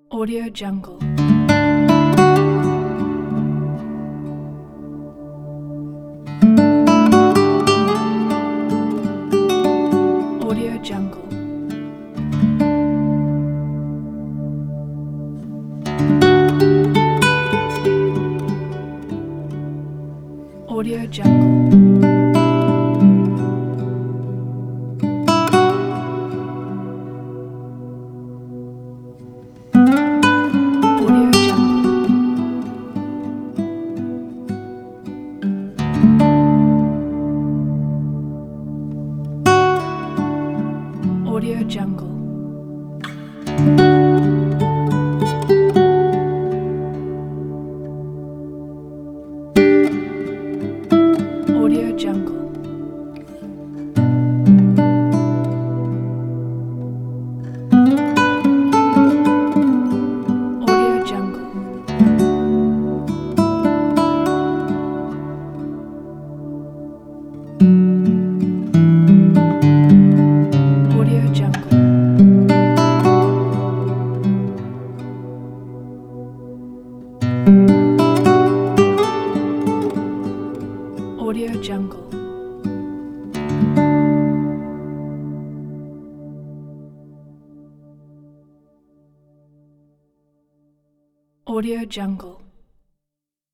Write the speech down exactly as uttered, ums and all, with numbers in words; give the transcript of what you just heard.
Audio Jungle. Audio Jungle. Audio Jungle. Audio Jungle. Audio Jungle. Audio Jungle. Audio Jungle. Audio Jungle. Audio Jungle.